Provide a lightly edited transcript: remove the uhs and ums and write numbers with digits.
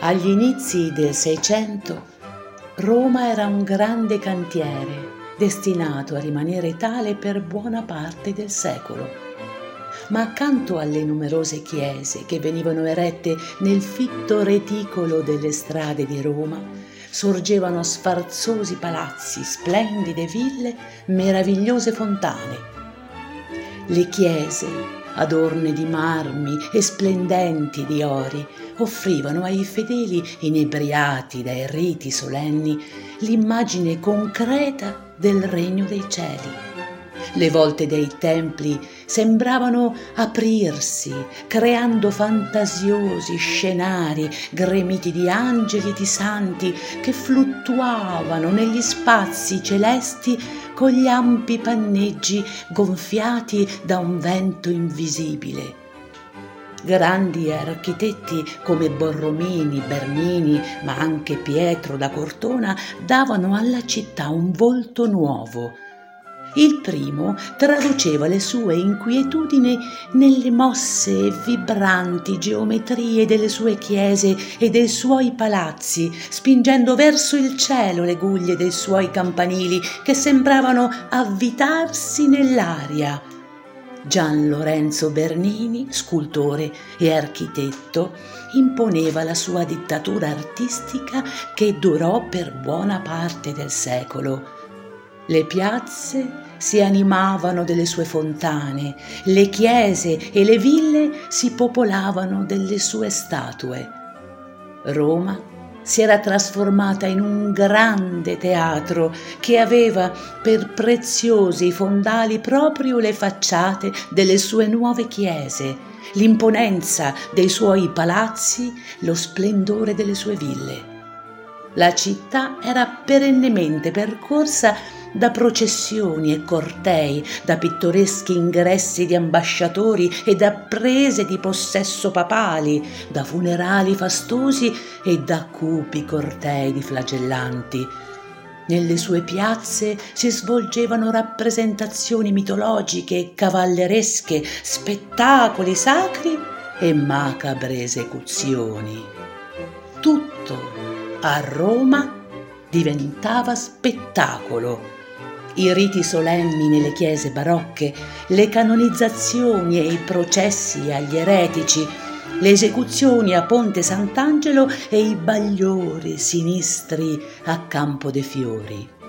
Agli inizi del Seicento, Roma era un grande cantiere destinato a rimanere tale per buona parte del secolo. Ma accanto alle numerose chiese che venivano erette nel fitto reticolo delle strade di Roma, sorgevano sfarzosi palazzi, splendide ville, meravigliose fontane. Le chiese, adorne di marmi e splendenti di ori, offrivano ai fedeli inebriati dai riti solenni l'immagine concreta del regno dei cieli. Le volte dei templi sembravano aprirsi, creando fantasiosi scenari gremiti di angeli e di santi che fluttuavano negli spazi celesti con gli ampi panneggi gonfiati da un vento invisibile. Grandi architetti come Borromini, Bernini, ma anche Pietro da Cortona davano alla città un volto nuovo. Il primo traduceva le sue inquietudini nelle mosse e vibranti geometrie delle sue chiese e dei suoi palazzi, spingendo verso il cielo le guglie dei suoi campanili che sembravano avvitarsi nell'aria. Gian Lorenzo Bernini, scultore e architetto, imponeva la sua dittatura artistica che durò per buona parte del secolo. Le piazze si animavano delle sue fontane, le chiese e le ville si popolavano delle sue statue. Roma si era trasformata in un grande teatro che aveva per preziosi fondali proprio le facciate delle sue nuove chiese, l'imponenza dei suoi palazzi, lo splendore delle sue ville. La città era perennemente percorsa da processioni e cortei, da pittoreschi ingressi di ambasciatori e da prese di possesso papali, da funerali fastosi e da cupi cortei di flagellanti. Nelle sue piazze si svolgevano rappresentazioni mitologiche e cavalleresche, spettacoli sacri e macabre esecuzioni. Tutto a Roma diventava spettacolo. I riti solenni nelle chiese barocche, le canonizzazioni e i processi agli eretici, le esecuzioni a Ponte Sant'Angelo e i bagliori sinistri a Campo dei Fiori.